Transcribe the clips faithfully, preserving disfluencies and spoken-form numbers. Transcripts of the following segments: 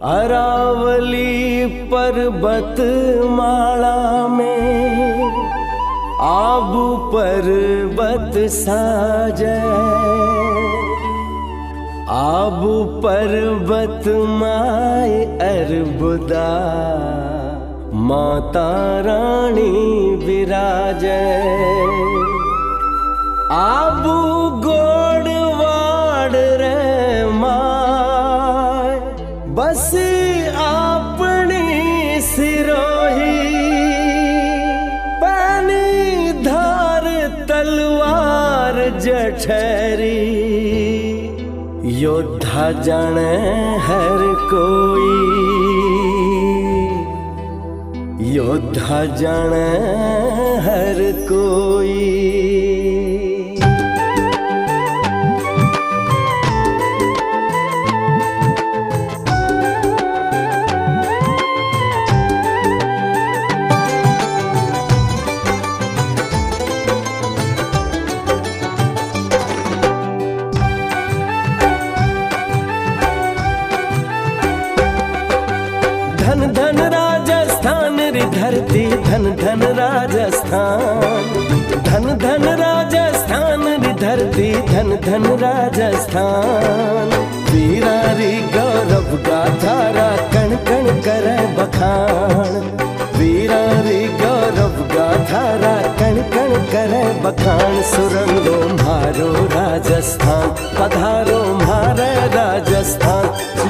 अरावली पर्वत माला में आबू पर्वत साजे, आबू पर्वत माय अर्बुदा माता रानी विराजे। आबू गोड़वाड़ रे माय बस अपनी सिरोही, पानी धार तलवार जठरी, योद्धा जाने हर कोई, योद्धा जाने हर कोई। धन धन राजस्थान री धरती, धन धन राजस्थान, धन धन राजस्थान री धरती, धन धन राजस्थान। वीरा री गौरव गाथारा कण कण करे बखान, वीरा री गौरव गाथारा कण कण करे बखान। सुरंगो म्हारो राजस्थान, पधारो म्हारे राजस्थान।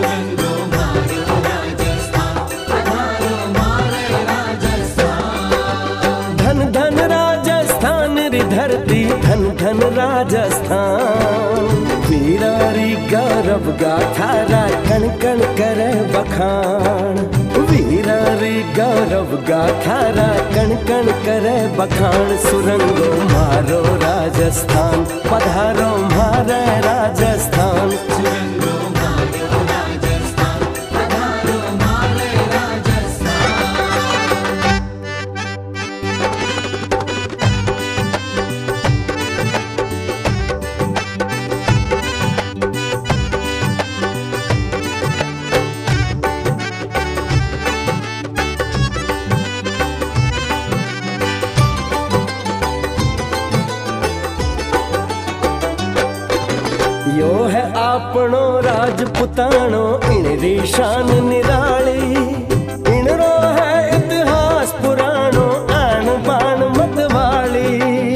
धरती धन धन राजस्थान, वीरारी गौरव गाथारा कण कण करे बखान, वीरारी गौरव गाथारा कण कण करे बखान। सुरंगो मारो राजस्थान, पधारो मारे राजस्थान। यो है आपनो राजपुतानो, इनरी शान निराली, इनरो है इतिहास पुरानो, आन बान मतवाली।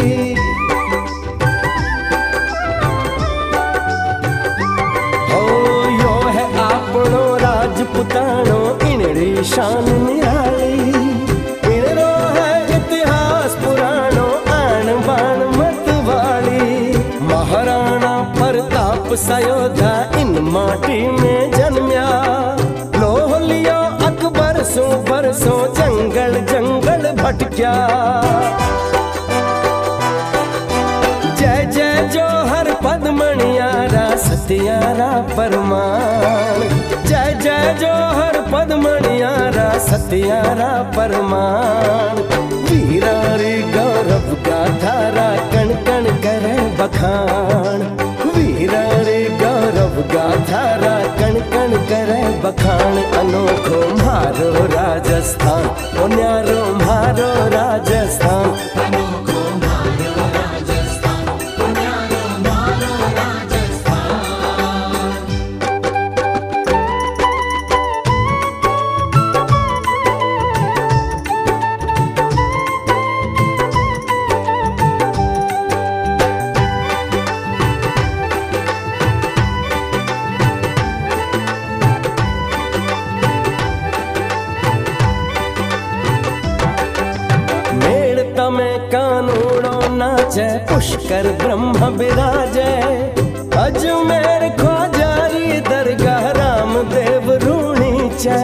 हो यो है आपनो राजपुतानो, इनरी शान निराली, इनरो है इतिहास पुरानो, आन बान मतवाली। महाराणा प्रताप सयोधा इन माटी में जन्म्या, लोह लियो अकबर सो बरसों जंगल जंगल भटक्या। जय जय जोहर पद्मनियारा सत्यारा परमान, जय जय जोहर पद्मनियारा सत्यारा परमान। वीरारी गौरव गाथारा कण कण करे बखान, वीरारी गौरव गाथारा कण कण करे बखान। अनोखो म्हारो राजस्थान, ओ न्यारो म्हारो राजस्थान। अनोखो म्हारो राजस्थान, ओ न्यारो म्हारो राजस्थान। में कानूड़ो नाचे, पुष्कर ब्रह्म विराजे, अजमेर ख्वाजारी दरगाह रामदेव रूणी चे।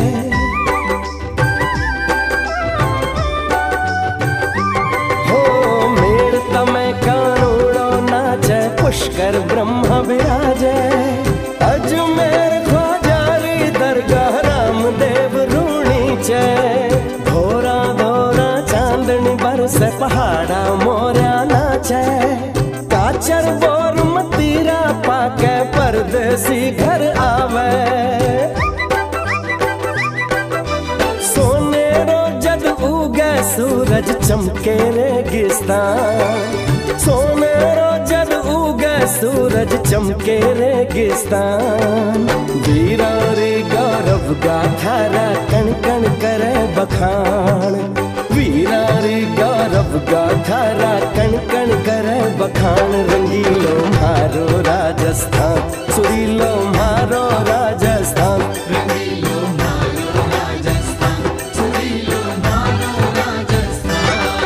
हो मेड़ तमे कानूड़ो नाचे, पुष्कर ब्रह्म विराजे, अजमेर ख्वाजारी दरगाह रामदेव रूणी चे। धोरा धोरा चांदनी बरसे पहाड़ा मोरिया नाचे, काचर बोर मतीरा पाके परदेसी घर आवे। रेगिस्तान, सोनेरो जद उगे सूरज चमके रेगिस्तान। वीरा रे गौरव गाथारा कण कण करे बखान, वीरा रे गौरव गाथारा कण कण करे बखान। रंगीलो मारो राजस्थान, सुरीलो मारो राजस्थान, रंगीलो मारो राजस्थान, सुरीलो मारो राजस्थान।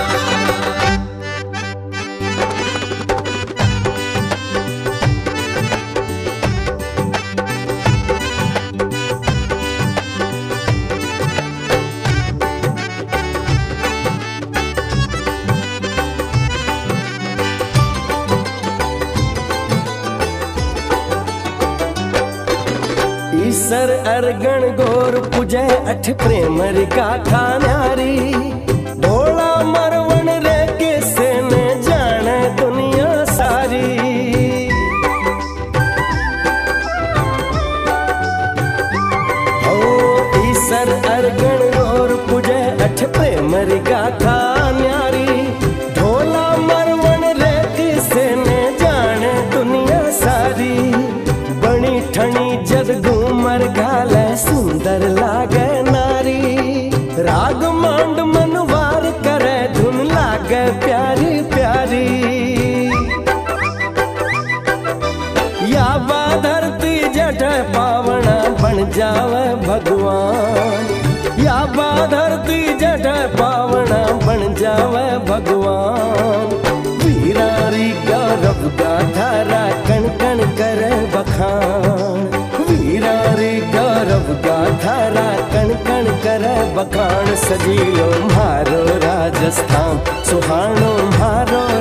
ईसर अरगण गोर पूजे अठ प्रेम री गाथा न्यारी। ढोला मरवण रे किसे ने जाने दुनिया सारी। हो ईसर अरगण गोर पूजे अठ प्रेम री गाथा न्यारी। ढोला मरवण रे किसे ने जाने दुनिया सारी। बणी ठणी जद घूमर घाले सुंदर लागे नारी। राग मांड मनवार करे धुन लागे प्यारी प्यारी। या बा धरती जठ पावना बन जावे भगवान, या बा धरती जठ पावना बन जावे भगवान। वीरा री गौरव गाथारा कण कण करे बखान, वीरा रे गौरव गाथारा कण कण करे बखान। सजीलो मारो राजस्थान, सुहानो मारो